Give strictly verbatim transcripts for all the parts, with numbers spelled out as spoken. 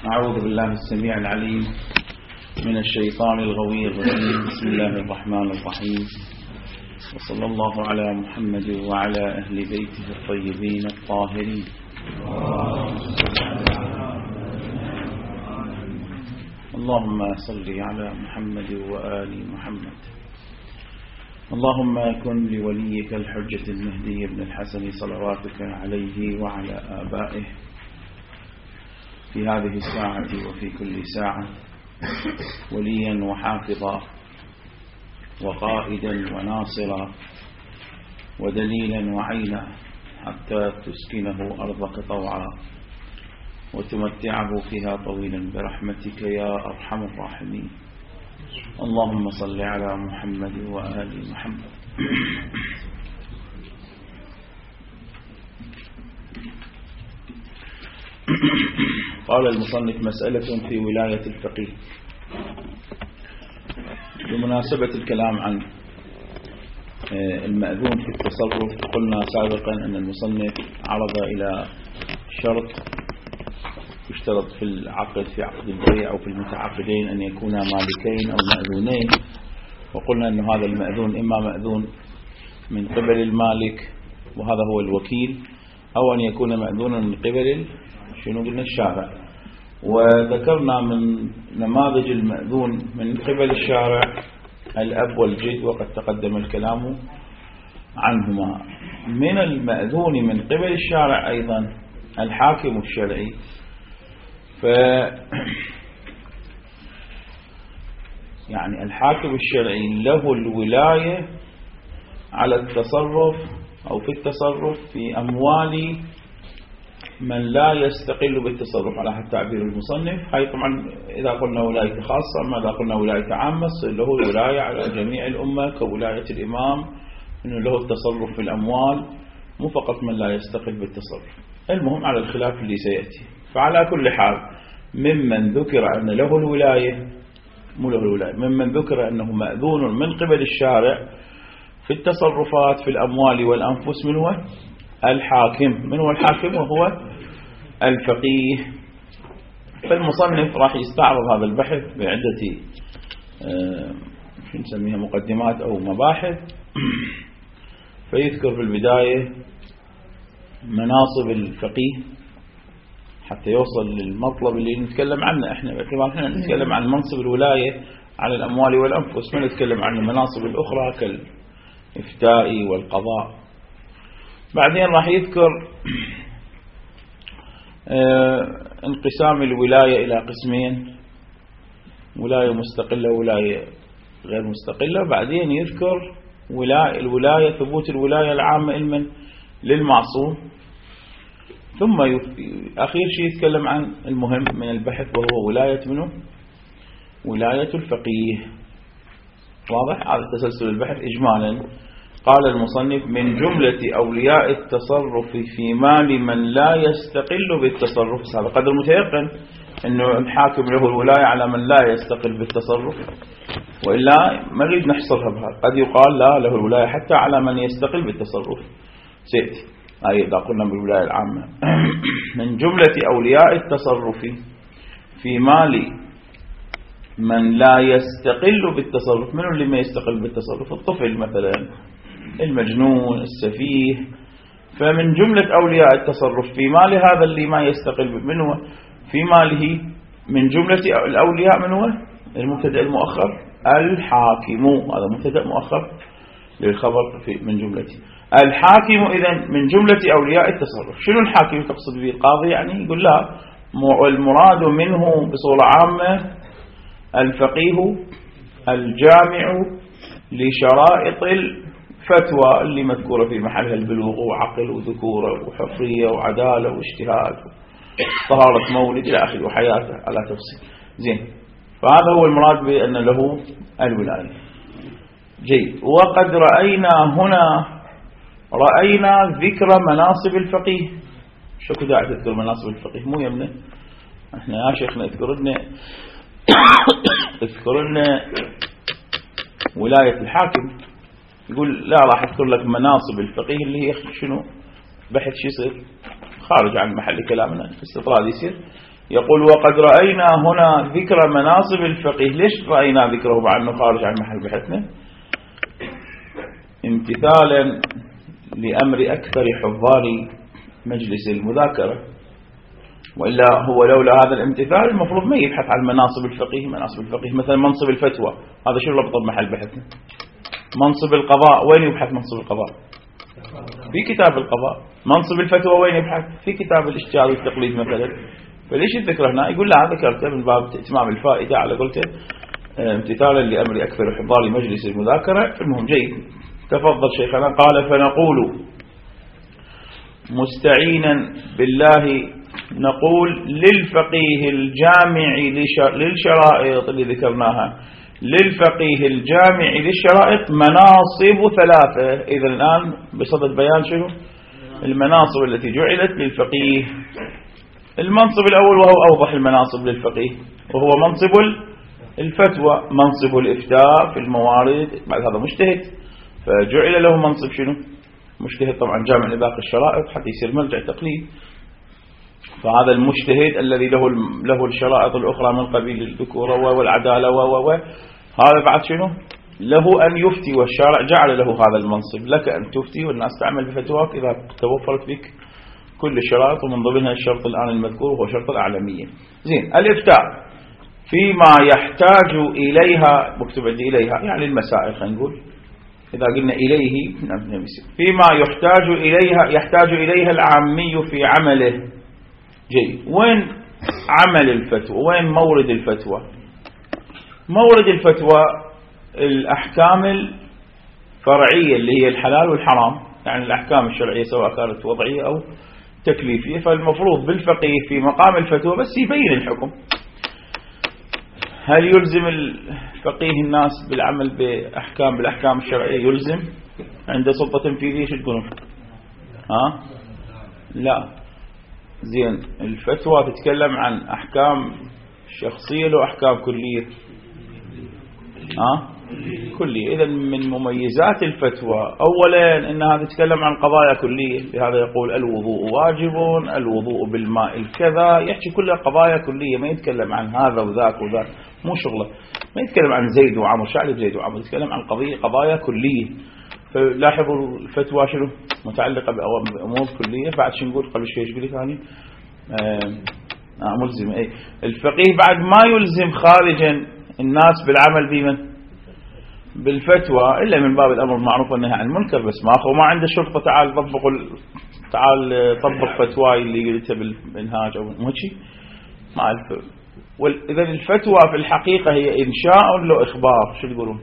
أعوذ بالله السميع العليم من الشيطان الغوي الرجيم. بسم الله الرحمن الرحيم، وصلى الله على محمد وعلى أهل بيته الطيبين الطاهرين. اللهم صل على محمد وآل محمد. اللهم كن لوليك الحجة المهدي بن الحسن صلواتك عليه وعلى آبائه في هذه الساعة وفي كل ساعة وليا وحافظا وقائدا وناصرا ودليلا وعينا حتى تسكنه أرضك طوعا وتمتعه فيها طويلا برحمتك يا أرحم الراحمين. اللهم صل على محمد وآل محمد. قال المصنف: مسألة في ولاية الفقيه. بمناسبة الكلام عن المأذون في التصرف، قلنا سابقا أن المصنف عرض إلى شرط يشترط في العقد في عقد البيع أو في المتعاقدين أن يكونا مالكين أو مأذونين، وقلنا أن هذا المأذون إما مأذون من قبل المالك وهذا هو الوكيل، أو أن يكون مأذونا من قبل شنو قلنا الشارع. وذكرنا من نماذج المأذون من قبل الشارع الأب والجد، وقد تقدم الكلام عنهما. من المأذون من قبل الشارع أيضا الحاكم الشرعي. ف يعني الحاكم الشرعي له الولاية على التصرف أو في التصرف في أموال من لا يستقل بالتصرف على حد تعبير المصنف. هاي طبعا إذا قلنا ولاية خاصة، ما إذا قلنا ولاية عامة له الولاية على جميع الأمة كولاية الإمام، إنه له التصرف في الأموال، مو فقط من لا يستقل بالتصرف. المهم على الخلاف اللي سيأتي. فعلى كل حال ممن ذكر أن له الولاية مو له الولاية ممن ذكر أنه مأذون من قبل الشارع في التصرفات في الأموال والأنفس من هو الحاكم. من هو الحاكم؟ وهو الفقيه. فالمصنف راح يستعرض هذا البحث بعدة آه شو نسميها مقدمات أو مباحث. فيذكر في البداية مناصب الفقيه حتى يوصل للمطلب اللي نتكلم عنه احنا. باعتبار احنا نتكلم عن منصب الولاية على الأموال والأنفس، ما نتكلم عن المناصب الأخرى كالإفتاء والقضاء. بعدين راح يذكر اه انقسام الولاية إلى قسمين: ولاية مستقلة وولاية غير مستقلة. بعدين يذكر ولاية الولاية ثبوت الولاية العامة علما للمعصوم. ثم أخير شيء يتكلم عن المهم من البحث وهو ولاية منه ولاية الفقيه. واضح؟ هذا تسلسل البحث إجمالا. قال المصنف: من جملة أولياء التصرف في مال من لا يستقل بالتصرف. هذا قدر متيقن أنه الحاكم له الولاية على من لا يستقل بالتصرف، وإلا ما نريد نحصرها بهذا. قد يقال لا، له الولاية حتى على من يستقل بالتصرف. سيأتي أي إذا قلنا بالولاية العامة. من جملة أولياء التصرف في مال من لا يستقل بالتصرف. من اللي ما يستقل بالتصرف؟ الطفل مثلا، المجنون، السفيه. فمن جملة أولياء التصرف في مال هذا اللي ما يستقل منه في ماله من جملة الأولياء من هو المبتدأ المؤخر الحاكم. هذا مبتدأ مؤخر للخبر في من جملته الحاكم. إذن من جملة أولياء التصرف. شنو الحاكم تقصد به؟ القاضي يعني؟ يقول لا، المراد منه بصورة عامة الفقيه الجامع لشرائط الفتوى اللي مذكورة في محلها: البلوغ وعقل وذكورة وحرية وعدالة واجتهاد طهارة مولد إلى آخره وحياته على تفصيل. زين، فهذا هو المراد بأن له الولاية. جيد. وقد رأينا هنا رأينا ذكر مناصب الفقيه. شو داعي تذكر مناصب الفقيه؟ مو يمنا احنا يا شيخنا اذكر لنا اذكر لنا ولاية الحاكم. يقول لا، راح اذكر لك مناصب الفقيه اللي هي شنو؟ بحث شو يصير خارج عن محل كلامنا، استطراد يصير يقول وقد رأينا هنا ذكر مناصب الفقيه. ليش رأينا ذكره مع أنه خارج عن محل بحثنا؟ امتثالا لأمر أكثر حضار مجلس المذاكرة، وإلا هو لولا هذا الامتثال المفروض ما يبحث عن مناصب الفقيه. مناصب الفقيه مثلا منصب الفتوى، هذا شو ربطه بمحل بحثنا؟ منصب القضاء، وين يبحث منصب القضاء؟ في كتاب القضاء. منصب الفتوى وين يبحث؟ في كتاب الاجتهاد والتقليد مثلا. فليش الذكر هنا؟ يقول لا ذكرته من باب اتمام الفائدة على قولته امتثالا لأمر أكثر حضار مجلس المذاكرة. المهم جيد، تفضل شيخنا. قال فنقول مستعينا بالله نقول للفقيه الجامع للشرائط اللي ذكرناها، للفقيه الجامع للشرائط مناصب ثلاثة. إذا الآن بصدد بيان شنو المناصب التي جعلت للفقيه. المنصب الأول وهو أوضح المناصب للفقيه وهو منصب الفتوى، منصب الإفتاء في الموارد. بعد هذا مجتهد فجعل له منصب شنو مجتهد، طبعا جامع لباقي الشرائط حتى يصير مرجع تقليد. فهذا المجتهد الذي له له الشرائط الأخرى من قبيل الذكورة والعدالة و هذا بعد شنو له أن يفتي، والشارع جعل له هذا المنصب. لك أن تفتي والناس تعمل بفتواك إذا توفرت بك كل الشرائط، ومن ضمنها الشرط الآن المذكور وهو شرط الأعلمية. زين، الإفتاء فيما يحتاج إليها، مكتوب عندي إليها يعني المسائل، خلينا نقول إذا قلنا إليه فيما يحتاج إليها يحتاج إليها العامي في عمله. جيد، وين عمل الفتوى؟ وين مورد الفتوى؟ مورد الفتوى الأحكام الفرعية اللي هي الحلال والحرام، يعني الأحكام الشرعية سواء كانت وضعية أو تكليفية. فالمفروض بالفقيه في مقام الفتوى بس يبين الحكم. هل يلزم الفقيه الناس بالعمل بأحكام بالأحكام الشرعية؟ يلزم عنده سلطة تنفيذية؟ شو تقولون؟ ها؟ لا. زين، الفتوى تتكلم عن أحكام شخصية وأحكام كلية. ها؟ كلية. إذن من مميزات الفتوى أولا أنها تتكلم عن قضايا كلية، لهذا يقول الوضوء واجب، الوضوء بالماء الكذا، يحكي كلها قضايا كلية، ما يتكلم عن هذا وذاك وذاك، مو شغله. ما يتكلم عن زيد وعمر، شعلب زيد وعمر، يتكلم عن قضية قضايا كلية. فلاحظوا الفتوى شنو متعلقة بأمور كلية. بعد شو نقول قبل شوي؟ ايش قلت ثاني؟ آه ملزم. أي الفقيه بعد ما يلزم خارجا الناس بالعمل بمن بالفتوى إلا من باب الأمر المعروف والنهي عن المنكر، بس ما أخو ما عنده شرطة تعال طبق تعال طبق فتواي اللي قلتها بالمنهاج أو مو شيء ما أعرف. إذا الفتوى في الحقيقة هي إنشاء ولا إخبار؟ شو تقولون؟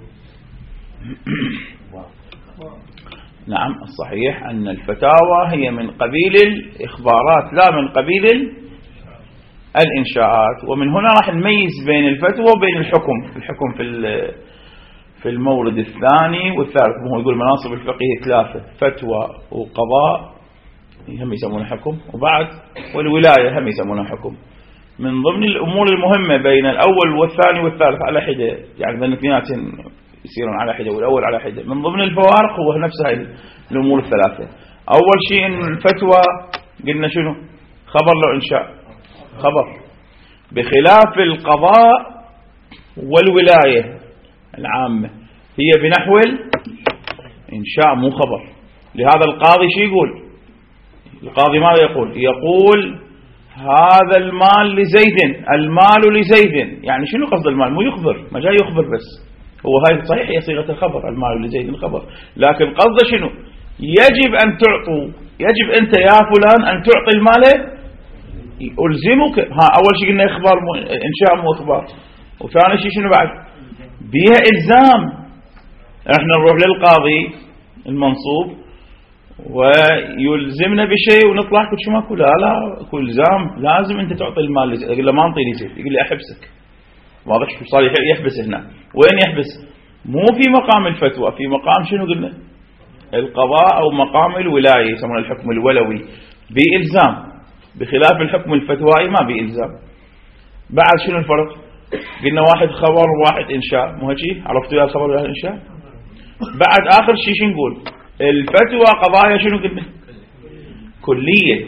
نعم، الصحيح أن الفتاوى هي من قبيل الإخبارات لا من قبيل الإنشاءات. ومن هنا راح نميز بين الفتوى وبين الحكم. الحكم في في المورد الثاني والثالث. هو يقول مناصب الفقيه ثلاثة: فتوى وقضاء هم يسمونها حكم، وبعد والولاية هم يسمونها حكم. من ضمن الأمور المهمة بين الأول والثاني والثالث على حدة، يعني بين الاثنيناتين يصيرون على حدة والأول على حدة. من ضمن الفوارق هو نفس هاي الأمور الثلاثة. أول شيء إن الفتوى قلنا شنو؟ خبر لو إنشاء؟ خبر، بخلاف القضاء والولاية العامة هي بنحو الإنشاء مو خبر. لهذا القاضي شو يقول؟ القاضي ماذا يقول؟ يقول هذا المال لزيد، المال لزيد. يعني شنو قصد المال؟ مو يخبر، ما جاي يخبر بس. هو هاي صحيح هي صيغة الخبر، المال لزيد الخبر، لكن قصده شنو؟ يجب أن تعطوا، يجب أنت يا فلان أن تعطي المال، ألزمك. ها أول شيء قلنا إخبار مو إنشاء مو إخبار. وثاني شيء شنو بعد؟ بيها إلزام. احنا نروح للقاضي المنصوب ويلزمنا بشيء ونطلع كل شيء ماكو. لا لا، كل إلزام لازم أنت تعطي المال لزيد. يقول له ما انطيني زيد، يقول لي أحبسك. واضح شو صار يحبس هنا؟ وين يحبس؟ مو في مقام الفتوى، في مقام شنو قلنا؟ القضاء أو مقام الولاية، يسمونه الحكم الولوي بإلزام، بخلاف الحكم الفتوائي ما بإلزام. بعد شنو الفرق؟ قلنا واحد خبر وواحد إنشاء، مو هيك؟ عرفتوا يا الخبر ولا الإنشاء؟ بعد آخر شيء شو نقول؟ الفتوى قضايا شنو قلنا؟ كلية،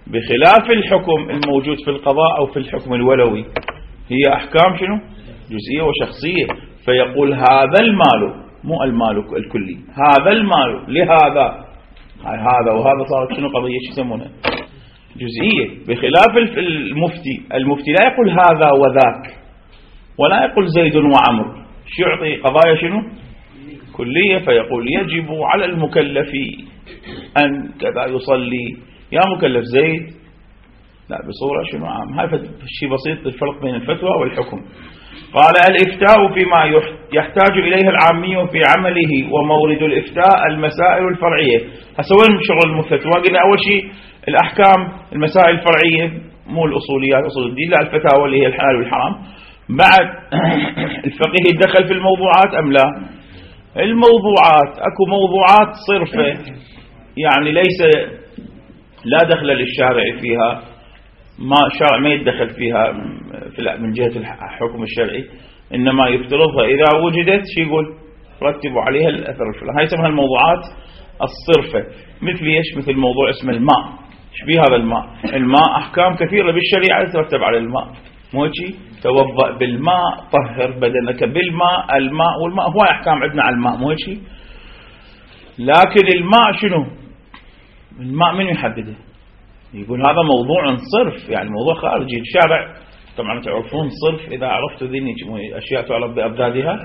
بخلاف الحكم الموجود في القضاء أو في الحكم الولوي، هي أحكام شنو؟ جزئية وشخصية. فيقول هذا المال، مو المال الكلي، هذا المال لهذا، هذا وهذا صارت شنو قضية شو يسمونها؟ جزئية. بخلاف المفتي، المفتي لا يقول هذا وذاك، ولا يقول زيد وعمر، شو يعطي قضايا شنو؟ كلية. فيقول يجب على المكلف أن كذا يصلي، يا مكلف زيد، لا بصورة شنو عام. هذا شيء بسيط الفرق بين الفتوى والحكم. قال الإفتاء فيما يحتاج إليه العامي في عمله، ومورد الإفتاء المسائل الفرعية. هسه وين شغل الفتوى؟ قلنا أول شيء الأحكام، المسائل الفرعية، مو الأصوليات أصول الدين، لا الفتاوى اللي هي الحلال والحرام. بعد الفقيه يدخل في الموضوعات أم لا؟ الموضوعات أكو موضوعات صرفة، يعني ليس لا دخل للشارع فيها، ما الشارع ما يتدخل فيها من جهة الحكم الشرعي، إنما يفترضها إذا وجدت شي يقول رتبوا عليها الأثر الفلاني. هاي يسمونها الموضوعات الصرفة. مثل ايش؟ مثل موضوع اسمه الماء. ايش بيه هذا الماء؟ الماء أحكام كثيرة بالشريعة ترتب على الماء، مو هيك؟ توضأ بالماء، طهر بدنك بالماء، الماء والماء هو أحكام عندنا على الماء، مو هيك؟ لكن الماء شنو؟ الماء من يحدده؟ يقول هذا موضوع صرف، يعني موضوع خارجي الشارع. طبعا تعرفون صرف، إذا عرفتوا ذي أشياء تعرف بأبدادها.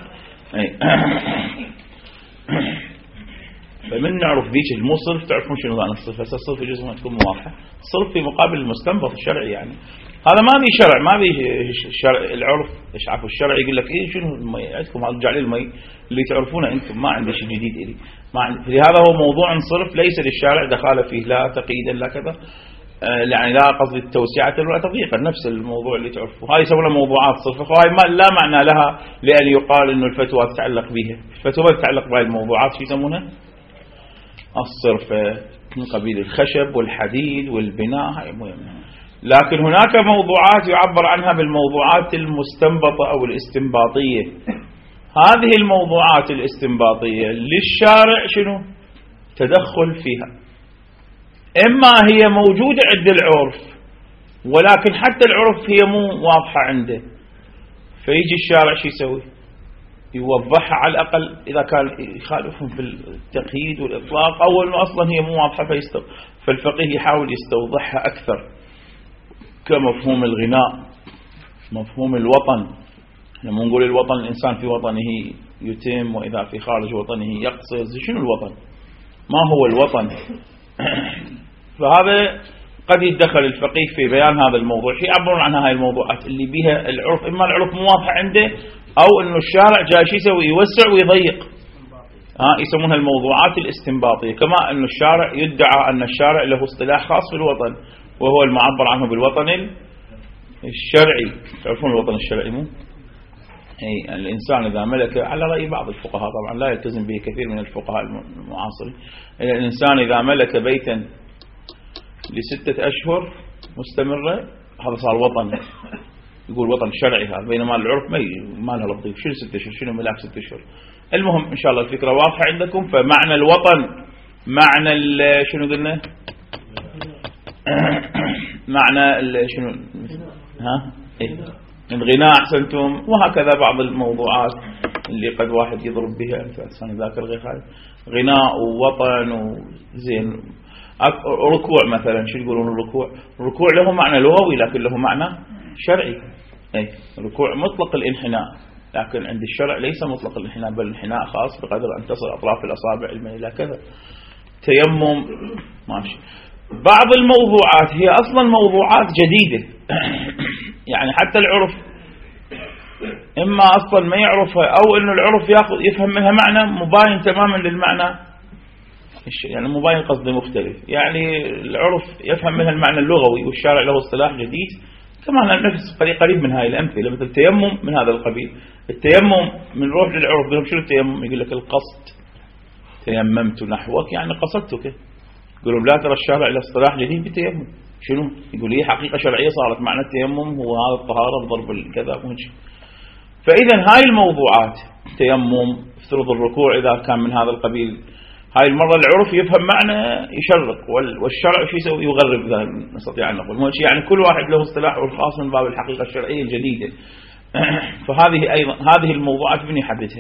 فمن نعرف ذيك المو صرف تعرفون شنو معنى الصرف. هسه الصرف يجوز ما تكون واضحة. الصرف في مقابل المستنبط الشرعي، يعني هذا ما في شرع، ما في شرع. العرف ايش عفوا الشرع يقول لك ايه شنو المي عندكم، ارجع لي المي اللي تعرفونه انتم، ما عندي شيء جديد الي، ما عندي. لهذا هو موضوع صرف ليس للشارع دخاله فيه، لا تقييدا لا كذا، يعني لا قصد التوسعة ولا تضييقا، نفس الموضوع اللي تعرفوه. هاي يسمونها موضوعات صرف، وهاي ما لا معنى لها لأن يقال إنه الفتوى تتعلق بها. الفتوى تتعلق بهاي الموضوعات شو يسمونها؟ الصرف، من قبيل الخشب والحديد والبناء، هاي مهمة. لكن هناك موضوعات يعبر عنها بالموضوعات المستنبطة أو الاستنباطية. هذه الموضوعات الاستنباطية للشارع شنو؟ تدخل فيها. إما هي موجودة عند العرف، ولكن حتى العرف هي مو واضحة عنده، فيجي الشارع شو يسوي؟ يوضحها على الأقل إذا كان يخالفهم في التقييد والإطلاق، أو أنه أصلا هي مو واضحة فيستو... فالفقيه يحاول يستوضحها أكثر. كمفهوم الغناء، مفهوم الوطن. لما نقول الوطن، الإنسان في وطنه يتم، وإذا في خارج وطنه يقصر. شنو الوطن؟ ما هو الوطن؟ فهذا قد يتدخل الفقيه في بيان هذا الموضوع. شيء يعبرون عن هاي الموضوعات اللي بها العرف، إما العرف مو واضح عنده، أو إنه الشارع جاي شو يسوي؟ يوسع ويضيق. ها يسمونها الموضوعات الاستنباطية. كما إنه الشارع يدعى أن الشارع له اصطلاح خاص في الوطن، وهو المعبر عنه بالوطن الشرعي. تعرفون الوطن الشرعي مو؟ أي الإنسان إذا ملك، على رأي بعض الفقهاء طبعا لا يلتزم به كثير من الفقهاء المعاصرين، الإنسان إذا ملك بيتا لستة أشهر مستمرة هذا صار وطن، يقول وطن شرعي هذا. بينما العرف ما ما له لطيف، شنو ستة أشهر؟ شنو ملاك ستة أشهر؟ المهم إن شاء الله الفكرة واضحة عندكم. فمعنى الوطن، معنى شنو قلنا؟ معنى شنو؟ ها إيه؟ الغناء أحسنتم. وهكذا بعض الموضوعات اللي قد واحد يضرب بها، أنسان ذاكر غير خالد، غناء ووطن وزين. ركوع مثلا، شو يقولون الركوع؟ الركوع له معنى لغوي لكن له معنى شرعي. أي ركوع مطلق الانحناء، لكن عند الشرع ليس مطلق الانحناء، بل الانحناء خاص بقدر أن تصل أطراف الأصابع إلى كذا. تيمم ماشي. بعض الموضوعات هي أصلا موضوعات جديدة يعني حتى العرف إما أصلا ما يعرفها، أو إنه العرف ياخذ يفهم منها معنى مباين تماما للمعنى، يعني مباين قصدي مختلف. يعني العرف يفهم منها المعنى اللغوي، والشارع له اصطلاح جديد. كمان نفس قريب من هاي الأمثلة، مثل التيمم من هذا القبيل. التيمم من روح للعرف بهم شنو التيمم؟ يقول لك القصد، تيممت نحوك يعني قصدتك. يقولون لا ترى الشارع له اصطلاح جديد بالتيمم. شنو؟ يقول لي حقيقة شرعية صارت، معنى التيمم هو هذا الطهارة بضرب الكذا وهنشي. فإذا هاي الموضوعات، تيمم، افترض الركوع إذا كان من هذا القبيل، هاي المرة العرف يفهم معنى يشرق، والشرع شو يسوي؟ يغرب، نستطيع أن نقول. يعني كل واحد له اصطلاحه الخاص من باب الحقيقة الشرعية الجديدة. فهذه أيضا هذه الموضوعات من يحددها؟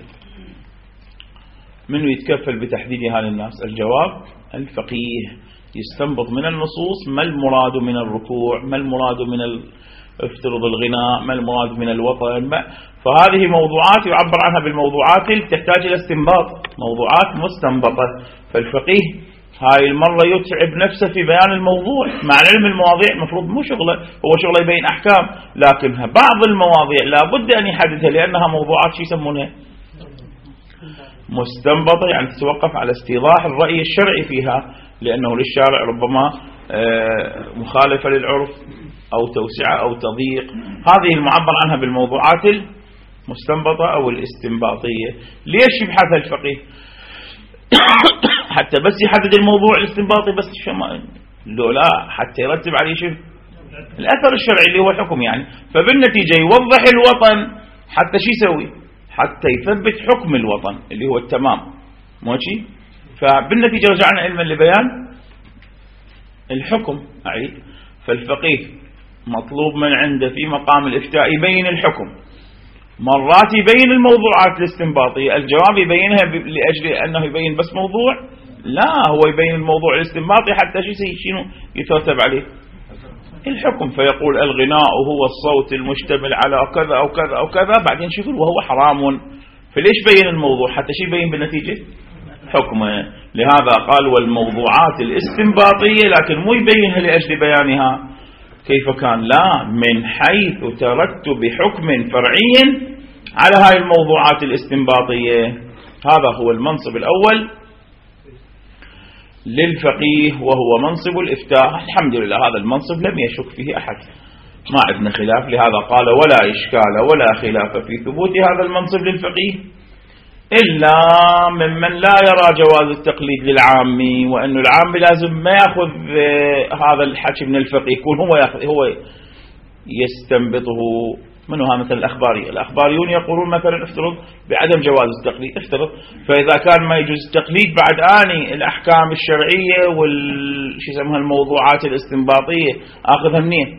من يتكفل بتحديد هذه الناس؟ الجواب الفقيه، يستنبط من النصوص ما المراد من الركوع، ما المراد من افترض الغناء، ما المراد من الوطن. ما فهذه موضوعات يعبر عنها بالموضوعات اللي تحتاج إلى استنباط، موضوعات مستنبطة. فالفقيه هاي المرة يتعب نفسه في بيان الموضوع، مع علم المواضيع مفروض مو شغله، هو شغله يبين أحكام، لكنها بعض المواضيع لابد أن يحددها لأنها موضوعات شو يسمونها؟ مستنبطة، يعني تتوقف على استيضاح الرأي الشرعي فيها، لأنه للشارع ربما مخالفة للعرف أو توسعة أو تضييق. هذه المعبر عنها بالموضوعات المستنبطة أو الاستنباطية. ليش يبحث الفقيه؟ حتى بس يحدد الموضوع الاستنباطي بس، لو لا حتى يرتب عليه شيء الأثر الشرعي اللي هو الحكم يعني. فبالنتيجة يوضح الوطن حتى شو يسوي؟ حتى يثبت حكم الوطن اللي هو التمام، ماشي. فبالنتيجة رجعنا علما لبيان الحكم. أعيد، فالفقيه مطلوب من عنده في مقام الإفتاء يبين الحكم، مرات يبين الموضوعات الاستنباطية. الجواب يبينها لأجل أنه يبين بس موضوع؟ لا، هو يبين الموضوع الاستنباطي حتى شنو يترتب عليه؟ الحكم. فيقول الغناء هو الصوت المشتمل على كذا أو كذا أو كذا، بعدين شو يقول؟ وهو حرام. فليش بين الموضوع؟ حتى شو يبين بالنتيجة؟ حكمه. لهذا قال والموضوعات الاستنباطية، لكن مو يبينها لأجل بيانها كيف كان، لا، من حيث ترتب حكم فرعي على هاي الموضوعات الاستنباطية. هذا هو المنصب الأول للفقيه، وهو منصب الإفتاء. الحمد لله هذا المنصب لم يشك فيه أحد، ما عندنا خلاف. لهذا قال ولا إشكال ولا خلاف في ثبوت هذا المنصب للفقيه إلا ممن لا يرى جواز التقليد للعامي، وأنه العامي لازم ما يأخذ هذا الحكي من الفقيه، يكون هو يأخذ هو يستنبطه منها. مثل الأخباري، الأخباريون يقولون مثلا افترض بعدم جواز التقليد، افترض، فإذا كان ما يجوز التقليد بعد آني الأحكام الشرعية وال شو يسمونها الموضوعات الاستنباطية أخذها منين؟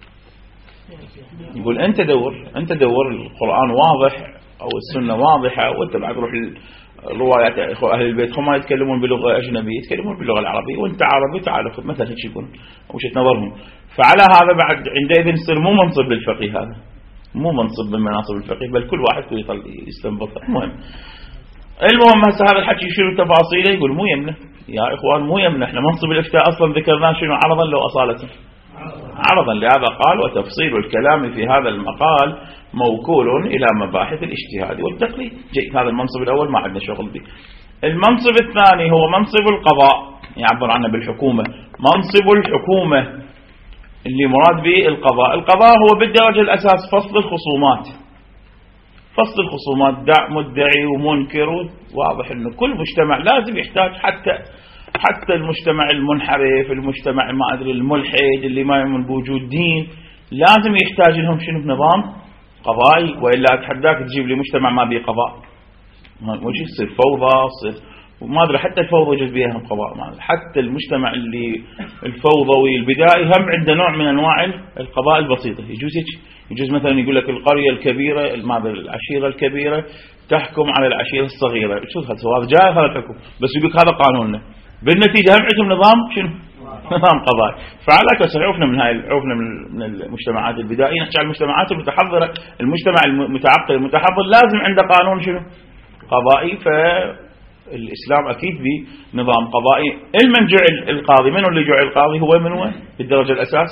يقول أنت دور أنت دور القرآن واضح أو السنة واضحة، وأنت بعد روح الروايات أهل البيت هم يتكلمون بلغة أجنبية، يتكلمون باللغة العربية، وأنت عربي تعال خذ مثلا هيك يكون وجهة نظرهم. فعلى هذا بعد عندئذ يصير مو منصب للفقيه، هذا مو منصب من مناصب الفقيه، بل كل واحد يستنبط. المهم المهم هسه هذا الحكي شنو تفاصيله؟ يقول مو يمنه يا إخوان، مو يمنه. احنا منصب الإفتاء أصلا ذكرناه شنو عرضا لو أصالة عرضا. لهذا قال وتفصيل الكلام في هذا المقال موكول إلى مباحث الاجتهاد والتقليد. جيد، هذا المنصب الأول ما عندنا شغل به. المنصب الثاني هو منصب القضاء، يعبر عنه بالحكومة. منصب الحكومة اللي مراد به القضاء. القضاء هو بالدرجة الأساس فصل الخصومات، فصل الخصومات، دع مدعي ومنكر. واضح أنه كل مجتمع لازم يحتاج، حتى حتى المجتمع المنحرف، المجتمع ما أدري الملحد اللي ما يؤمن بوجود دين، لازم يحتاج لهم شنو؟ نظام قضائي، وإلا أتحداك تجيب لي مجتمع ما بيه قضاء، وش يصير؟ فوضى، يصير وما أدري حتى الفوضى يجوز بيها قضاء. حتى المجتمع اللي الفوضوي البدائي هم عنده نوع من أنواع القضاء البسيطة، يجوز هيك. يجوز مثلا يقول لك القرية الكبيرة، ما أدري العشيرة الكبيرة تحكم على العشيرة الصغيرة، شو هذا جائز هذا الحكم، بس يقول لك هذا قانوننا. بالنتيجة هم عندهم نظام شنو؟ نظام قضائي. فعلى كسر عوفنا من هاي عوفنا من المجتمعات البدائية، نحكي عن المجتمعات المتحضرة. المجتمع المتعقل المتحضر لازم عنده قانون شنو؟ قضائي. فالإسلام أكيد بنظام قضائي. المن جعل القاضي، من اللي جعل القاضي؟ هو من هو بالدرجة الأساس؟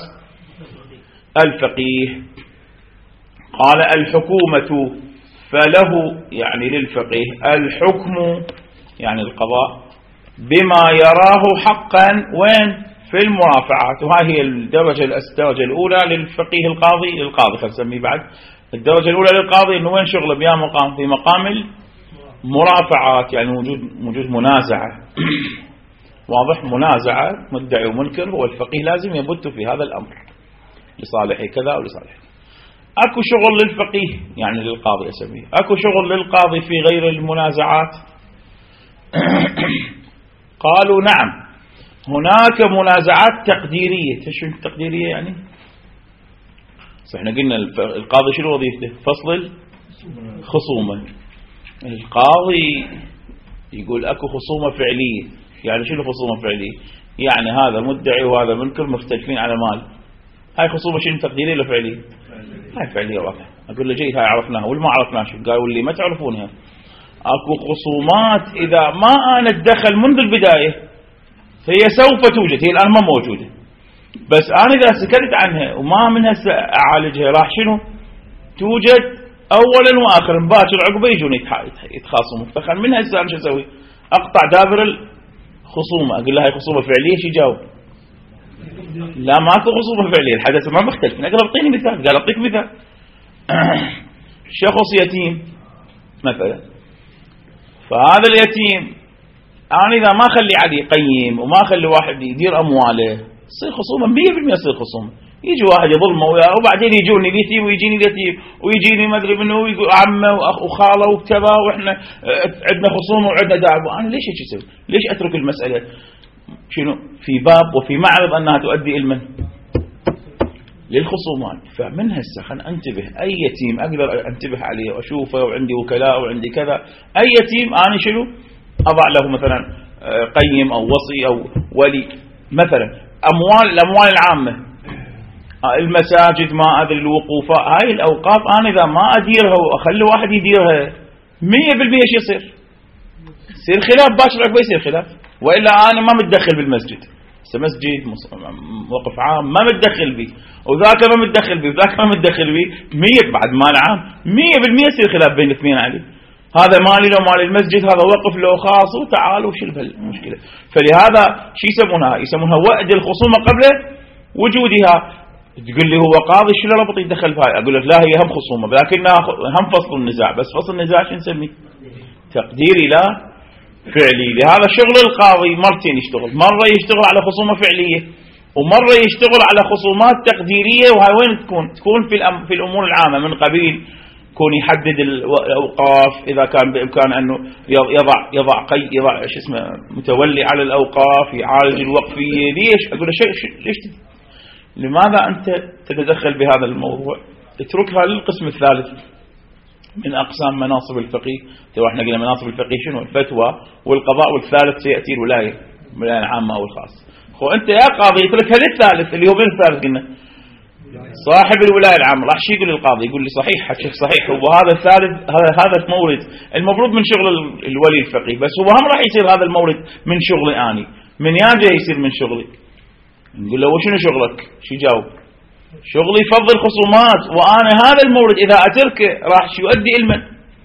الفقيه. قال الحكومة، فله يعني للفقيه الحكم يعني القضاء بما يراه حقا، وين؟ في المرافعات. وهي الدرجة الدرجة الأولى للفقيه القاضي للقاضي خلينا نسميه بعد. الدرجة الأولى للقاضي إنه وين شغله؟ بيا مقام في مقام المرافعات، يعني وجود وجود منازعة واضح، منازعة مدعي ومنكر، هو الفقيه لازم يبت في هذا الأمر لصالح كذا ولصالح. أكو شغل للفقيه يعني للقاضي أسميه، أكو شغل للقاضي في غير المنازعات قالوا نعم هناك منازعات تقديرية. شو التقديرية يعني؟ احنا قلنا القاضي شنو وظيفته؟ فصل الخصومة. القاضي يقول اكو خصومة فعلية. يعني شنو خصومة فعلية؟ يعني هذا مدعي وهذا منكر مختلفين على مال. هاي خصومة شنو تقديرية ولا فعلية؟ هاي فعلية واضحة. اقول له جيد هاي عرفناها واللي ما عرفناها شو؟ قالوا اللي ما تعرفونها اكو خصومات اذا ما انا اتدخل منذ البداية هي سوف توجد، هي الان ما موجودة، بس انا اذا سكتت عنها وما من هسه اعالجها راح شنو توجد اولا واخرا، باكر عقبه يجون يتخاصموا. فخل من هسه انا شو اسوي؟ اقطع دابر الخصومه. اقول له هاي خصومه فعليه. شو يجاوب؟ لا ماكو خصومه فعليه، الحدث ما مختلف. اقول اعطيني مثال. قال اعطيك مثال. شخص يتيم مثلا، فهذا اليتيم انا اذا ما اخلي عليه يقيم وما اخلي واحد يدير امواله تصير خصومه مية بالمية. تصير خصومه. يجي واحد يظلمه وبعدين يجوني اليتيم ويجيني اليتيم ويجيني ما ادري منو ويقول عمه واخ وخاله وكذا واحنا عندنا خصومه وعندنا دعوه. انا ليش هيك اسوي؟ ليش اترك المساله شنو في باب وفي معرض انها تؤدي المن للخصومات؟ فمن هسه خلينا انتبه. اي يتيم اقدر انتبه عليه واشوفه وعندي وكلاء وعندي كذا. اي يتيم انا شنو اضع له مثلا قيم او وصي او ولي. مثلا اموال الاموال العامه، المساجد ما ادري الوقوف، هاي الاوقاف انا اذا ما اديرها واخلي واحد يديرها مية بالمية شو يصير؟ يصير خلاف باكر عقبه يصير خلاف. والا انا ما متدخل بالمسجد، مسجد وقف عام ما متدخل به وذاك ما متدخل به وذاك ما متدخل به، مية بعد مال عام مية بالمية يصير خلاف بين الاثنين عليه. هذا مالي لو مال المسجد، هذا وقف له خاص، وتعالوا شيل المشكله. فلهذا شو يسمونها؟ يسمونها وأد الخصومه قبل وجودها. تقول لي هو قاضي شو ربط يدخل فيها؟ اقول لك لا هي هم خصومه لكنها هم فصل النزاع. بس فصل النزاع شو نسميه؟ تقديري لا فعلي. لهذا شغل القاضي مرتين يشتغل، مره يشتغل على خصومه فعليه ومره يشتغل على خصومات تقديريه. وهاي وين تكون؟ تكون في في الامور العامه من قبيل كون يحدد الاوقاف اذا كان بامكانه انه يضع يضع قي يضع شو اسمه متولي على الاوقاف، يعالج الوقفيه. ليش؟ اقول له شيء ليش لماذا أنت تتدخل بهذا الموضوع؟ اتركها للقسم الثالث من أقسام مناصب الفقيه. تو احنا قلنا مناصب الفقيه شنو؟ الفتوى والقضاء، والثالث سيأتي الولاية، الولاية العامة أو الخاص. خو أنت يا قاضي اتركها للثالث اللي هو من الثالث قلنا صاحب الولاية العامة. راح شي يقول للقاضي؟ يقول لي صحيح حكيك صحيح، هو هذا الثالث هذا هذا مورد المفروض من شغل الولي الفقيه، بس هو هم راح يصير هذا المورد من شغلي أني، من ياجي يصير من شغلي. نقول له وشنو شغلك؟ شو يجاوب؟ شغلي فض الخصومات، وانا هذا المورد اذا اتركه راح شو يؤدي المن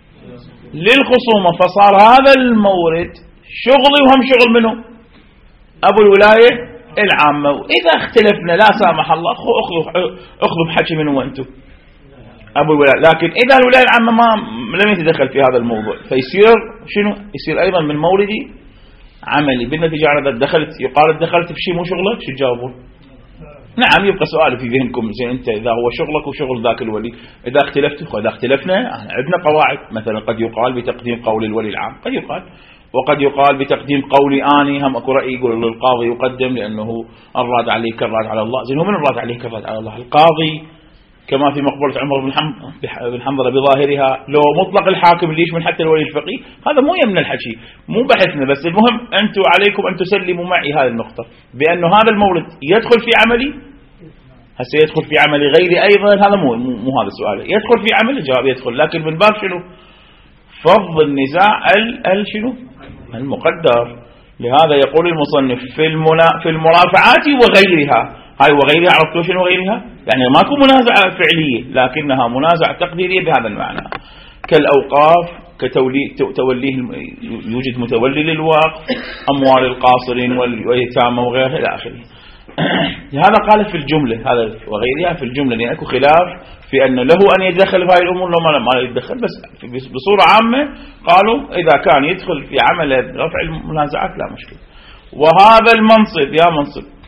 للخصومه. فصار هذا المورد شغلي وهم شغل منه ابو الولايه العامه. واذا اختلفنا لا سامح الله اخذوا اخذوا بحكي منه وانتم ابو الولايه. لكن اذا الولايه العامه ما لم يتدخل في هذا الموضوع فيصير شنو؟ يصير ايضا من موردي عملي. بالنتيجة على ذلك دخلت يقال دخلت بشيء مو شغلك، شو تجاوبون؟ نعم يبقى سؤال في ذهنكم زين انت اذا هو شغلك وشغل ذاك الولي، اذا اختلفتوا اذا اختلفنا عندنا قواعد. مثلا قد يقال بتقديم قول الولي العام، قد يقال وقد يقال بتقديم قولي اني. هم اكو راي يقول القاضي يقدم لانه الراد عليه كالراد على الله. زين هو من الراد عليه كالراد على الله؟ القاضي كما في مقبرة عمر بن حنظلة بظاهرها. لو مطلق الحاكم ليش من حتى الولي الفقيه؟ هذا مو يمنا الحكي، مو بحثنا. بس المهم أنتم عليكم أن تسلموا معي هذه النقطة، بأنه هذا المورد يدخل في عملي. هسه يدخل في عملي غيري أيضا، هذا مو مو هذا السؤال. يدخل في عملي جواب يدخل، لكن من باب شنو؟ فض النزاع ال شنو؟ المقدر. لهذا يقول المصنف في المنا في المرافعات وغيرها. هاي وغيرها عرفتوا شنو غيرها؟ يعني ماكو منازعة فعلية لكنها منازعة تقديرية بهذا المعنى. كالأوقاف، كتوليه توليه يوجد متولي للوقف، أموال القاصرين واليتامى وغيرها إلى آخره. هذا قال في الجملة، هذا وغيرها في الجملة، لأن اكو خلاف في أن له أن يتدخل في هذه الأمور لو ما يتدخل. بس بصورة عامة قالوا إذا كان يدخل في عمل رفع المنازعات لا مشكلة. وهذا المنصب يا منصب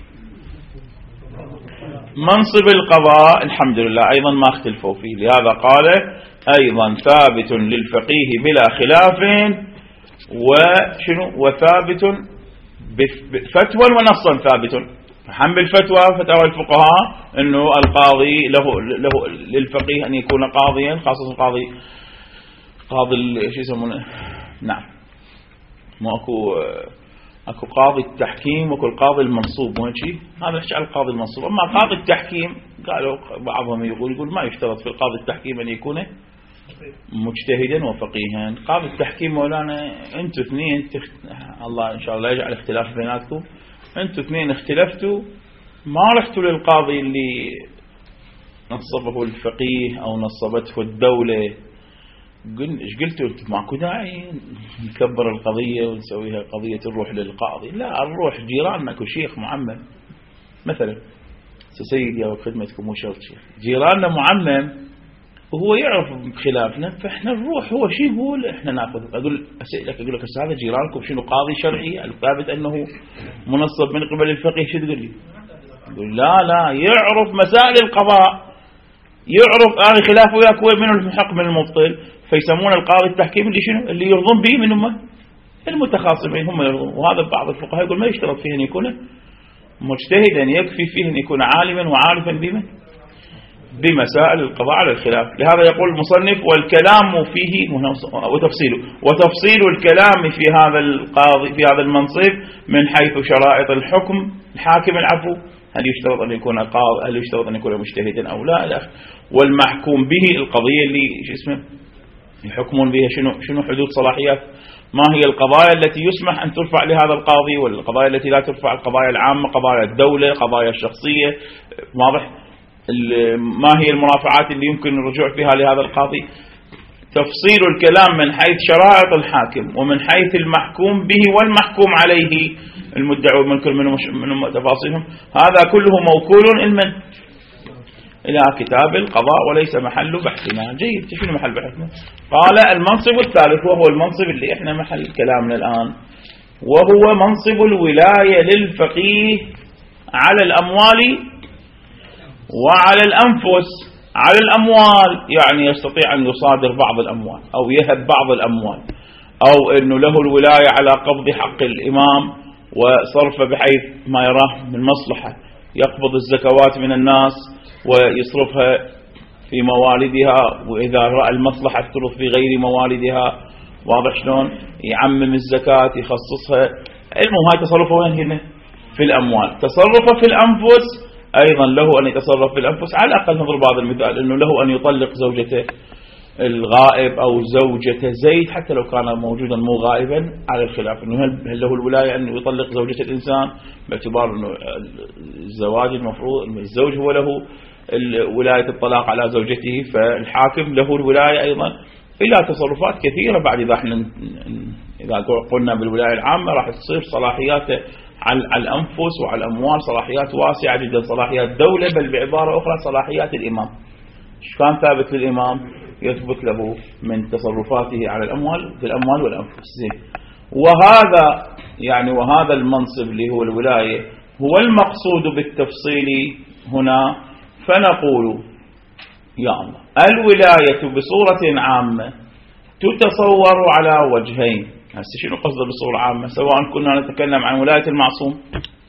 منصب القضاء الحمد لله أيضا ما اختلفوا فيه. لهذا قال أيضا ثابت للفقيه بلا خلاف وشنو وثابت فتوى ونصا ثابت. حمل فتوى فتاوى الفقهاء أنه القاضي له, له للفقيه أن يكون قاضيا، خاصة قاضي قاضي شو يسمونه، نعم ما أكو أكو قاضي التحكيم وأكو القاضي المنصوب، مو شيء هذا نحكي على القاضي المنصوب. أما قاضي التحكيم قالوا بعضهم يقول يقول ما يشترط في القاضي التحكيم أن يكون مجتهدا وفقيها. قاضي التحكيم مولانا أنتوا اثنين تخت... الله إن شاء الله يجعل اختلاف بيناتكم، أنتوا اثنين اختلفتوا ما رحتوا للقاضي اللي نصبه الفقيه أو نصبته الدولة، ايش قلتوا انتم؟ ماكو داعي نكبر القضية ونسويها قضية نروح للقاضي، لا نروح جيراننا اكو شيخ معمم مثلا، سيدي او خدمتكم مو شرط شيخ، جيراننا معمم وهو يعرف خلافنا، فاحنا نروح هو شو يقول احنا ناخذ. اقول اسالك اقول لك هذا جيرانكم شنو قاضي شرعي الثابت انه منصب من قبل الفقيه، شو تقول لي؟ يقول لا لا يعرف مسائل القضاء، يعرف انا خلاف وياك وين من المحق من المبطل، فيسمون القاضي التحكيم اللي شنو اللي يرضون به من هم المتخاصمين هم يرضون. وهذا بعض الفقهاء يقول ما يشترط فيه ان يكون مجتهدا، يكفي فيه ان يكون عالما وعارفا بما بمسائل القضاء على الخلاف. لهذا يقول المصنف والكلام فيه وتفصيله وتفصيل الكلام في هذا القاضي في هذا المنصب من حيث شرائط الحكم الحاكم العفو، هل يشترط أن يكون قاضي، هل يشترط أن يكون مجتهدا أو لا، لا. والمحكوم به القضية اللي شو اسمه يحكمون بها شنو شنو حدود صلاحيات، ما هي القضايا التي يسمح أن ترفع لهذا القاضي والقضايا التي لا ترفع، القضايا العامة، قضايا الدولة، قضايا الشخصية، واضح؟ ما هي المرافعات اللي يمكن الرجوع فيها لهذا القاضي. تفصيل الكلام من حيث شرائط الحاكم ومن حيث المحكوم به والمحكوم عليه المدعي والمنكر من تفاصيلهم، هذا كله موكول إلمن إلى كتاب القضاء وليس محل بحثنا. جيد، شنو محل بحثنا؟ قال المنصب الثالث وهو المنصب اللي احنا محل كلامنا الآن، وهو منصب الولاية للفقيه على الأموال وعلى الأنفس. على الأموال يعني يستطيع أن يصادر بعض الأموال أو يهب بعض الأموال، أو أنه له الولاية على قبض حق الإمام وصرفه بحيث ما يراه من مصلحة، يقبض الزكوات من الناس ويصرفها في موالدها، وإذا رأى المصلحة ترف في غير موالدها، واضح شلون؟ يعمم الزكاة يخصصها. المهم هاي تصرفه وين هنا؟ في الأموال. تصرفه في الأنفس أيضا له أن يتصرف في الأنفس. على الأقل نضرب هذا المثال أنه له أن يطلق زوجته الغائب أو زوجته زيد حتى لو كان موجودا مو غائبا، على الخلاف أنه هل له الولاية أن يطلق زوجة الإنسان، باعتبار أنه الزواج المفروض الزوج هو له ولاية الطلاق على زوجته، فالحاكم له الولاية أيضا إلى تصرفات كثيرة. بعد إذا احنا إذا قلنا بالولاية العامة راح تصير صلاحياته على الأنفس وعلى الأموال صلاحيات واسعة جدا، صلاحيات دولة، بل بعبارة أخرى صلاحيات الإمام. إيش كان ثابت للإمام يثبت له من تصرفاته على الأموال في الأموال والأنفس. زين، وهذا يعني وهذا المنصب اللي هو الولاية هو المقصود بالتفصيل هنا. فنقول يا الله الولاية بصورة عامة تتصور على وجهين. هسه شنو قصده بصورة عامة؟ سواء كنا نتكلم عن ولاية المعصوم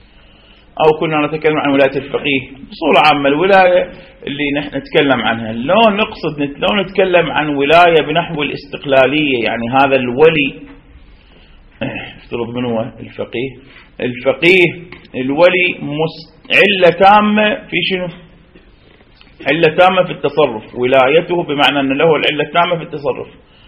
أو كنا نتكلم عن ولاية الفقيه. بصورة عامة الولاية اللي نحن نتكلم عنها، لو نقصد لو نتكلم عن ولاية بنحو الاستقلالية، يعني هذا الولي افترض من هو الفقيه، الفقيه الولي علة تامة في شنو؟ علة تامة في التصرف، ولايته بمعنى أن له العلة التامة في التصرف.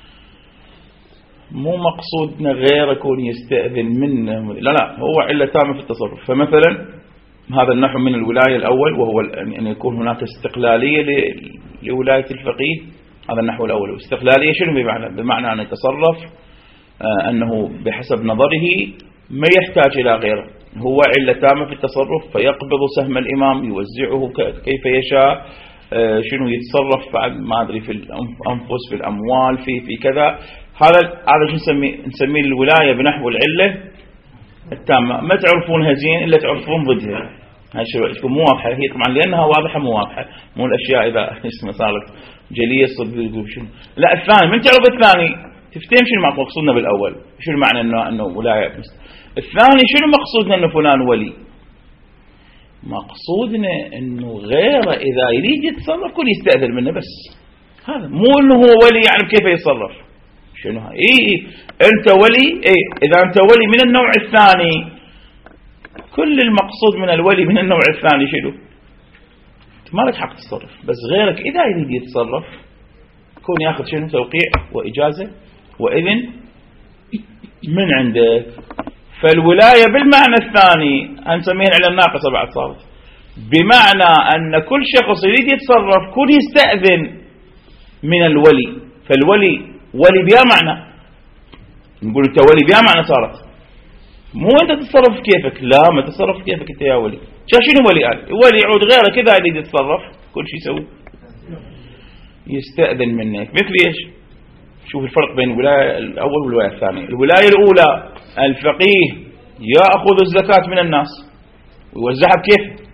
مو مقصودنا غير يكون يستأذن منه، لا لا، هو علة تامة في التصرف. فمثلا هذا النحو من الولاية الأول، وهو أن يكون هناك استقلالية لولاية الفقيه. هذا النحو الأول. واستقلالية شنو بمعنى؟ بمعنى أن يتصرف أنه بحسب نظره ما يحتاج إلى غيره، هو علة تامة في التصرف، فيقبض سهم الإمام يوزعه كيف يشاء، شنو يتصرف ما أدري في الأنفس في الأموال في في كذا. هذا هذا شو نسميه؟ نسميه الولاية بنحو العلة التامة. ما تعرفونها زين إلا تعرفون ضدها. هاي شو تكون مو واضحة هي طبعا، لأنها واضحة مو واضحة، مو الأشياء إذا اسمها صارت جلية صدق شنو. لا الثاني من تعرف الثاني تفتهم شنو مقصودنا بالأول، شنو معنى أنه أنه ولاية مست... الثاني شنو مقصودنا أنه فلان ولي؟ مقصودنا أنه غيره إذا يريد يتصرف كل يستأذن منه بس، هذا مو أنه هو ولي يعني كيف يتصرف. شنو هاي؟ إيه أنت ولي، إيه إذا أنت ولي من النوع الثاني كل المقصود من الولي من النوع الثاني شنو؟ ما لك حق تصرف، بس غيرك إذا يريد يتصرف يكون ياخذ شنو؟ توقيع وإجازة وإذن من عندك. فالولاية بالمعنى الثاني هنسميها على الناقصة بعد صارت، بمعنى أن كل شخص يريد يتصرف كل يستأذن من الولي. فالولي ولي بها معنى، نقول أنت ولي بها معنى صارت، مو أنت تتصرف كيفك، لا ما تتصرف كيفك أنت يا ولي. شنو ولي قال؟ ولي يعود غيره كذا يريد يتصرف كل شيء يسوي يستأذن منك. مثل إيش؟ شوف الفرق بين الولاية الأول والولاية الثانية. الولاية الأولى الفقيه يأخذ الزكاة من الناس ويوزعها بكيف،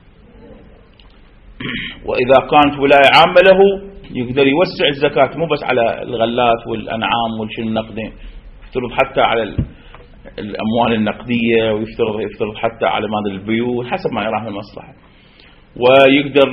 وإذا كانت ولاية عامة له يقدر يوسع الزكاة مو بس على الغلات والأنعام والشيء النقدي، يفترض حتى على الأموال النقدية، ويفترض يفترض حتى على مال البيوت حسب ما يراه المصلحة، ويقدر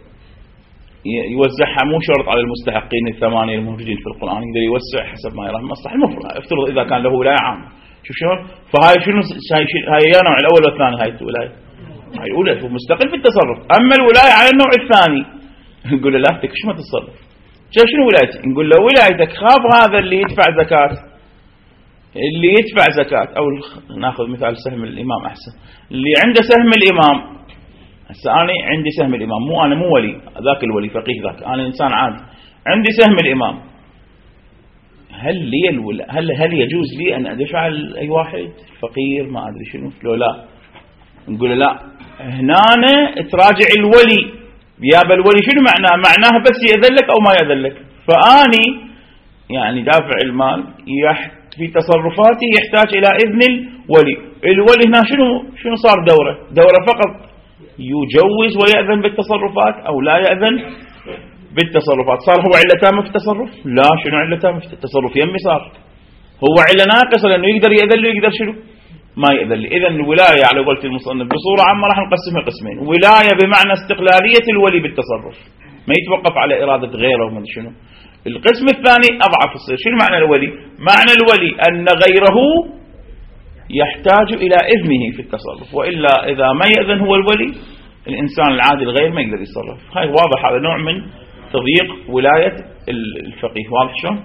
يوزعها مو شرط على المستحقين الثمانية الموجودين في القرآن، يقدر يوسع حسب ما يراه المصلحة. المفروض افترض إذا كان له ولاية عامة. شوف شلون؟ فهاي شنو هاي يا نوع الأول والثاني، هاي الولاية هاي الأولى هو مستقل في التصرف. أما الولاية على النوع الثاني نقول له لا تكش ما تتصرف. شنو ولايتك؟ نقول له ولايتك خاف هذا اللي يدفع زكاة، اللي يدفع زكاة، أو ناخذ مثال سهم الإمام أحسن، اللي عنده سهم الإمام. هسه أنا عندي سهم الإمام، مو أنا مو ولي، ذاك الولي فقيه، ذاك أنا إنسان عادي عندي سهم الإمام. هل لي الولا هل هل يجوز لي أن أدفع أي واحد فقير ما أدري شنو؟ لو لا نقول لا، هنا تراجع الولي بيابا. الولي شنو معناه؟ معناه بس يأذلك أو ما يأذلك. فأني يعني دافع المال يحت في تصرفاتي يحتاج إلى إذن الولي. الولي هنا شنو شنو صار دوره؟ دوره فقط يجوز ويأذن بالتصرفات أو لا يأذن بالتصرفات. صار هو علة تامة في التصرف؟ لا، شنو علة تامة في التصرف؟ يمي صار هو علة ناقصة، لأنه يقدر يأذن له يقدر شنو ما يأذن لي. إذن الولاية على قولة المصنف بصورة عامة راح نقسمها قسمين. ولاية بمعنى استقلالية الولي بالتصرف، ما يتوقف على إرادة غيره وما شنو. القسم الثاني أضعف الصير. شنو معنى الولي؟ معنى الولي أن غيره يحتاج إلى إذنه في التصرف، وإلا إذا ما يأذن هو الولي الإنسان العادي الغير ما يقدر يتصرف. هاي واضح، هذا نوع من تضييق ولاية الفقيه. واضح شلون؟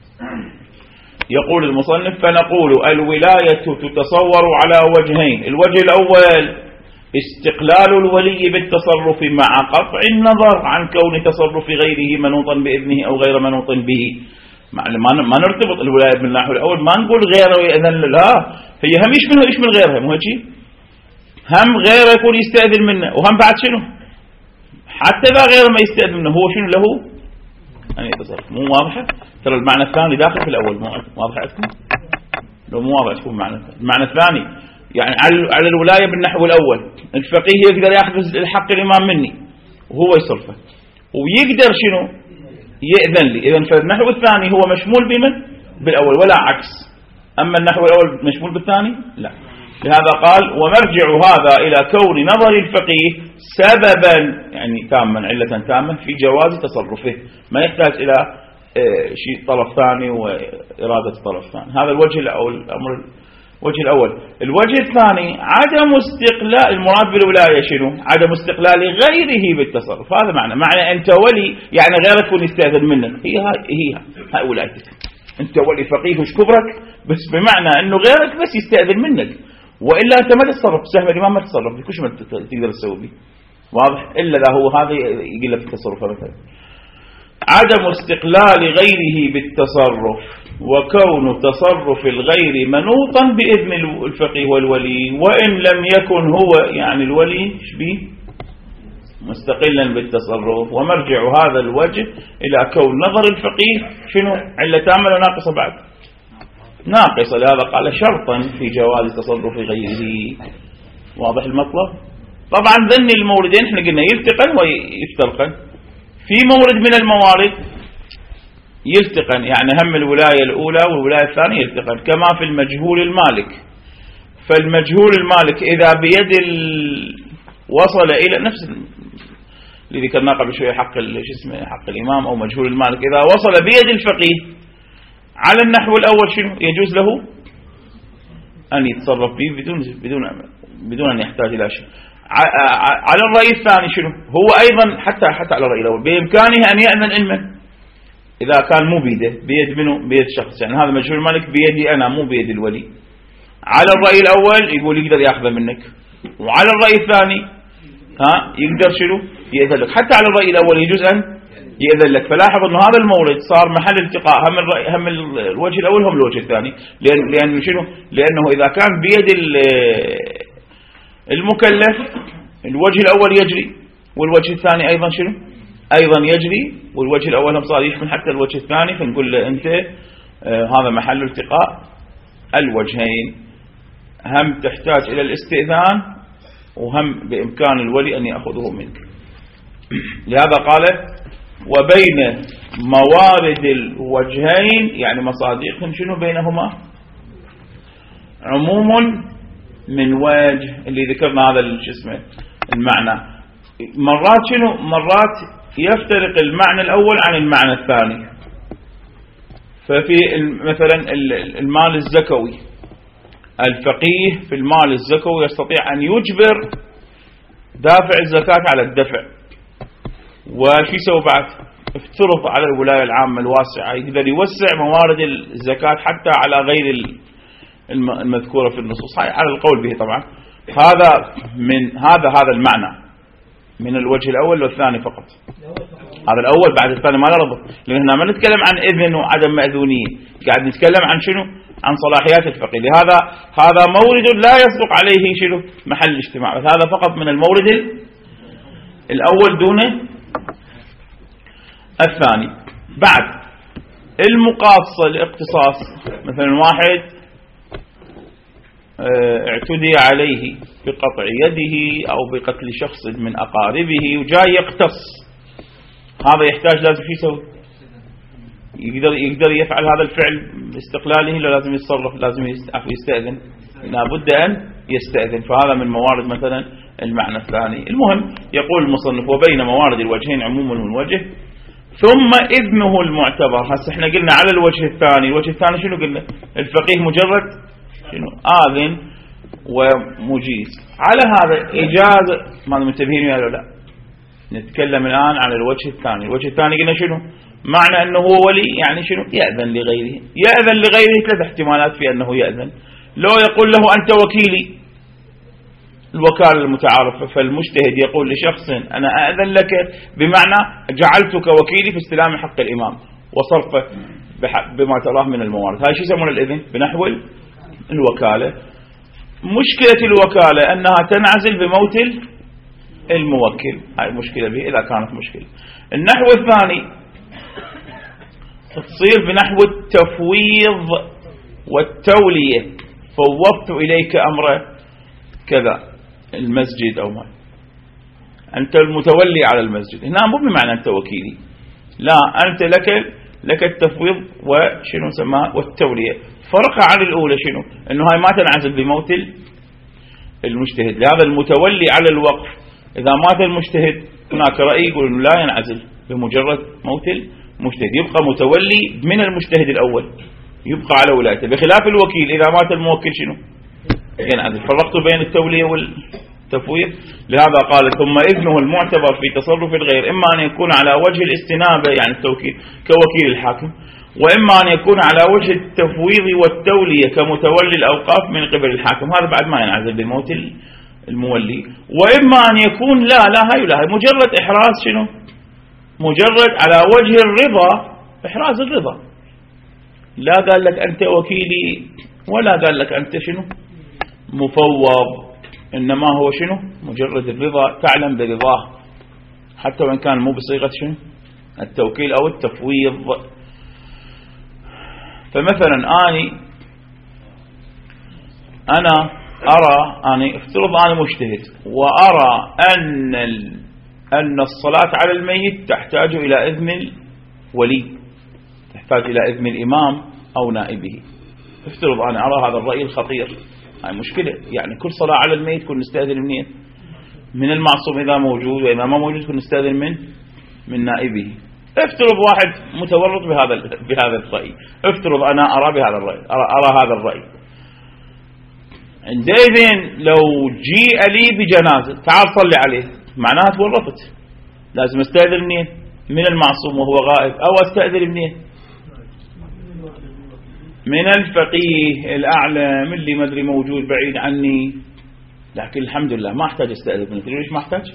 يقول المصنف فنقول الولاية تتصور على وجهين. الوجه الأول استقلال الولي بالتصرف مع قطع النظر عن كون تصرف غيره منوطا بإذنه أو غير منوط به. ما نرتبط الولاية بالنحو الأول، ما نقول غيره يأذن له، هي هم إيش منه إيش من غيرها، مو هيك؟ هم غيره يكون يستأذن منه، وهم بعد شنو حتى إذا غيره ما يستأذن منه هو شنو له أن يتصرف. مو واضحة؟ ترى المعنى الثاني داخل في الأول. مو واضح عندكم؟ لو مو واضح تكون المعنى الثاني. المعنى الثاني يعني على الولاية بالنحو الأول الفقيه يقدر يأخذ الحق الإمام مني وهو يصرفه، ويقدر شنو يأذن لي. إذن فالنحو الثاني هو مشمول بمن؟ بالأول، ولا عكس. أما النحو الأول مشمول بالثاني لا. لهذا قال ومرجع هذا إلى كون نظر الفقيه سببا يعني تاما علة تامة في جواز تصرفه، ما يحتاج إلى شيء طرف ثاني وإرادة طرف ثاني. هذا الوجه الأول. الأمر الوجه الأول. الوجه الثاني عدم استقلال المراد بالولاية شنو؟ عدم استقلال غيره بالتصرف. هذا معنى معنى أنت ولي يعني غيرك يكون يستأذن منك. هي هاي هي هاي ولايتك. أنت ولي فقيه وش كبرك، بس بمعنى أنه غيرك بس يستأذن منك، وإلا أنت ما تتصرف. سهم الإمام ما تتصرف، كل ما تقدر تسوي به. واضح؟ إلا ذا هو هذا يقول لك التصرف مثلا. عدم استقلال غيره بالتصرف وكون تصرف الغير منوطا بإذن الفقيه والولي، وإن لم يكن هو يعني الولي شبيه مستقلا بالتصرف. ومرجع هذا الوجه إلى كون نظر الفقيه شنو علة تامة وناقصة بعد ناقصة. لهذا قال شرطا في جواز تصرف غيره. واضح المطلب؟ طبعا ذن الموردين احنا قلنا يفتقن ويفترقن. في مورد من الموارد يلتقن، يعني هم الولاية الأولى والولاية الثانية يلتقن، كما في المجهول المالك. فالمجهول المالك إذا بيد ال... وصل إلى نفس اللي ذكرنا قبل شوية حق اسمه حق الإمام أو مجهول المالك، إذا وصل بيد الفقيه على النحو الأول شنو يجوز له أن يتصرف به بدون بدون بدون أن يحتاج إلى شيء. على الرأي الثاني شنو هو أيضا حتى حتى على الرأي الأول بإمكانه أن يأذن علما إذا كان مو بيده، بيد منه بيد شخص، يعني هذا مجهول المالك بيدي أنا مو بيد الولي. على الرأي الأول يقول يقدر يأخذه منك، وعلى الرأي الثاني ها يقدر شنو يأذن لك. حتى على الرأي الأول يجوز أن يأذن لك. فلاحظ أنه هذا المورد صار محل التقاء هم الرأي هم الوجه الأول هم الوجه الثاني، لأن لأن شنو لأنه إذا كان بيد المكلف الوجه الأول يجري والوجه الثاني أيضا شنو أيضا يجري، والوجه الأول هم صار يشمل حتى الوجه الثاني، فنقول له أنت آه هذا محل التقاء الوجهين، هم تحتاج إلى الاستئذان وهم بإمكان الولي أن يأخذه منك. لهذا قال وبين موارد الوجهين يعني مصادقهم شنو بينهما عموم من وجه، اللي ذكرنا هذا اسمه المعنى. مرات شنو مرات يفترق المعنى الأول عن المعنى الثاني. ففي مثلا المال الزكوي الفقيه في المال الزكوي يستطيع أن يجبر دافع الزكاة على الدفع، وشي يسوي بعد افترض على الولاية العامة الواسعة يقدر يوسع موارد الزكاة حتى على غير المذكورة في النصوص، على القول به طبعا. هذا من هذا هذا المعنى من الوجه الأول والثاني فقط. هذا الأول بعد الثاني ما له ربط، لأن هنا ما نتكلم عن إذن وعدم مأذونية، قاعد نتكلم عن شنو عن صلاحيات الفقيه. لهذا هذا مورد لا يصدق عليه شنو محل الاجتماع، بس هذا فقط من المورد الأول دون الثاني. بعد المقاصة الاقتصاص، مثلا واحد اعتدي عليه بقطع يده أو بقتل شخص من أقاربه وجاي يقتص، هذا يحتاج لازم شو يسوي يقدر يقدر يفعل هذا الفعل باستقلاله، لا لازم يتصرف لازم يستأذن، لابد أن يستأذن. فهذا من موارد مثلا المعنى الثاني. المهم يقول المصنف وبين موارد الوجهين عموما من وجه ثم إذنه المعتبر. هسه احنا قلنا على الوجه الثاني، الوجه الثاني شنو قلنا الفقيه مجرد شنو آذن ومجيز. على هذا إجازة ما منتبهين ولا لا، نتكلم الآن عن الوجه الثاني. الوجه الثاني قلنا شنو معنى أنه هو ولي، يعني شنو يأذن لغيره. يأذن لغيره ثلاث احتمالات في أنه يأذن. لو يقول له أنت وكيلي، الوكالة المتعارفة، فالمجتهد يقول لشخص أنا أأذن لك بمعنى جعلتك وكيلي في استلام حق الإمام وصرفه بما تراه من الموارد. هاي شو يسمون الإذن بنحو الوكالة. مشكلة الوكالة أنها تنعزل بموت الموكل، هاي مشكلة به إذا كانت مشكلة. النحو الثاني تصير بنحو التفويض والتولية، فوضت إليك أمر كذا المسجد أو ما، أنت المتولي على المسجد. هنا مو بمعنى أنت وكيلي، لا أنت لك لك التفويض وشنو سماه والتولية. فرق عن الأولى شنو أنه هاي ما تنعزل بموت المجتهد. لهذا المتولي على الوقف إذا مات المجتهد هناك رأي يقول إنه لا ينعزل بمجرد موت المجتهد، يبقى متولي من المجتهد الأول، يبقى على ولايته، بخلاف الوكيل إذا مات الموكل شنو ينعزل. فرقت بين التولية والتفويض. لهذا قال ثم إذنه المعتبر في تصرف الغير إما أن يكون على وجه الاستنابة يعني التوكيل كوكيل الحاكم، وإما أن يكون على وجه التفويض والتولية كمتولي الأوقاف من قبل الحاكم، هذا بعد ما ينعزل بموت المولي. وإما أن يكون لا لا هاي لا هاي مجرد إحراز شنو مجرد على وجه الرضا، إحراز الرضا، لا قال لك أنت وكيلي ولا قال لك أنت شنو مفوض، إنما هو شنو مجرد الرضا، تعلم برضاه حتى وإن كان مو بصيغة شنو التوكيل أو التفويض. فمثلا أني أنا أرى أني افترض أنا مجتهد وأرى أن أن الصلاة على الميت تحتاج إلى إذن الولي، يحتاج إلى إذن الإمام أو نائبه. افترض أنا أرى هذا الرأي الخطير، هاي مشكلة، يعني كل صلاة على الميت كن نستأذن منين؟ من المعصوم إذا موجود، وإذا ما موجود كن نستأذن من من نائبه. افترض واحد متورط بهذا بهذا الرأي، افترض أنا أرى بهذا الرأي، أرى, أرى هذا الرأي، عندئذ لو جيء لي بجنازة تعال صلي عليه، معناها تورطت، لازم استأذن منين؟ من المعصوم وهو غائب، أو استأذن منين؟ من الفقيه الأعلم اللي ما أدري موجود بعيد عني، لكن الحمد لله ما أحتاج استأذن منه. ليش ما أحتاج؟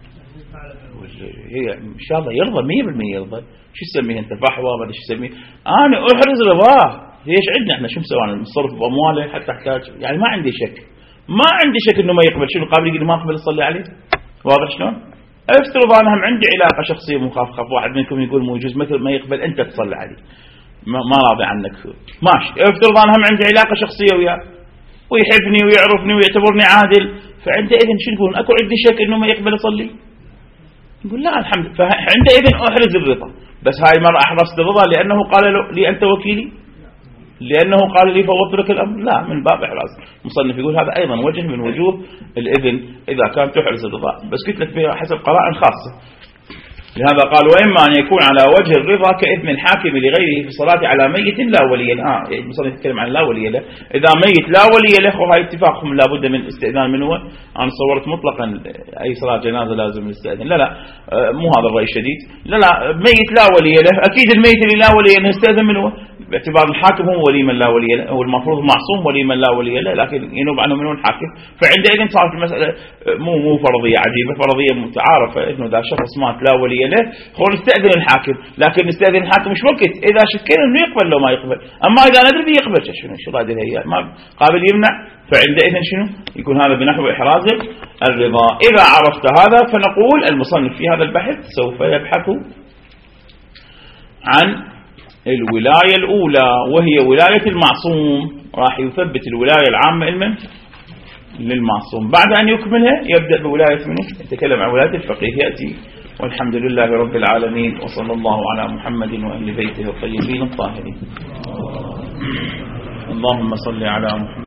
هي إن شاء الله يرضى مية بالمية يرضى. شو تسميه أنت فحوى ما أدري شو تسميه، أنا أحرز رضاه. ليش عندنا إحنا شو مسوي نصرف بأمواله حتى أحتاج، يعني ما عندي شك، ما عندي شك إنه ما يقبل. شنو قابل يقول ما أقبل أصلي عليه؟ واضح شلون؟ افترض أنا هم عندي علاقة شخصية مخافخة، واحد منكم يقول مو يجوز مثل ما يقبل أنت تصلي عليه، ما, ما راضي عنك، ماشي. افترض أنا هم عندي علاقة شخصية وياه ويحبني ويعرفني ويعتبرني عادل، فعندئذ شو يقولون؟ أكو عندي شك إنه ما يقبل أصلي؟ يقول لا الحمد، فعندئذ أحرز الرضا. بس هاي المرة أحرزت الرضا لأنه قال له لي أنت وكيلي، لأنه قال لي فوضت لك الأمر، لا، من باب إحراز. مصنف يقول هذا أيضا وجه من وجوه الإذن إذا كان تحرز الرضا، بس قلت لك بها حسب قرائن خاصة. لهذا قال وإما أن يكون على وجه الرضا كإذن الحاكم لغيره في الصلاة على ميت لا ولي له. آه يعني مصنف يتكلم عن لا ولي له، إذا ميت لا ولي له وهي اتفاقهم لا بد من استئذان منه. أنا صورت مطلقا أي صلاة جنازة لازم نستأذن، لا لا آه مو هذا الرأي الشديد، لا لا ميت لا ولي له أكيد الميت اللي لا ولي له نستأذن منه، باعتبار الحاكم هو ولي من لا ولي له، هو المفروض معصوم ولي من لا ولي له، لكن ينوب عنه منه الحاكم. فعندئذ صارت المسألة مو مو فرضية عجيبة، فرضية متعارفة إنه إذا شخص مات لا ولي له هو نستأذن الحاكم، لكن نستأذن الحاكم مش وقت إذا شكينا إنه يقبل لو ما يقبل، أما إذا ندري بيقبل شنو شو راد هي ما قابل يمنع، فعندئذ شنو يكون هذا بنحو إحراز الرضا. إذا عرفت هذا فنقول المصنف في هذا البحث سوف يبحث عن الولاية الأولى وهي ولاية المعصوم، راح يثبت الولاية العامة لمن؟ للمعصوم. بعد أن يكملها يبدأ بولاية منه، يتكلم عن ولاية الفقيه يأتي. والحمد لله رب العالمين، وصلى الله على محمد وأهل بيته الطيبين الطاهرين. اللهم صل على محمد.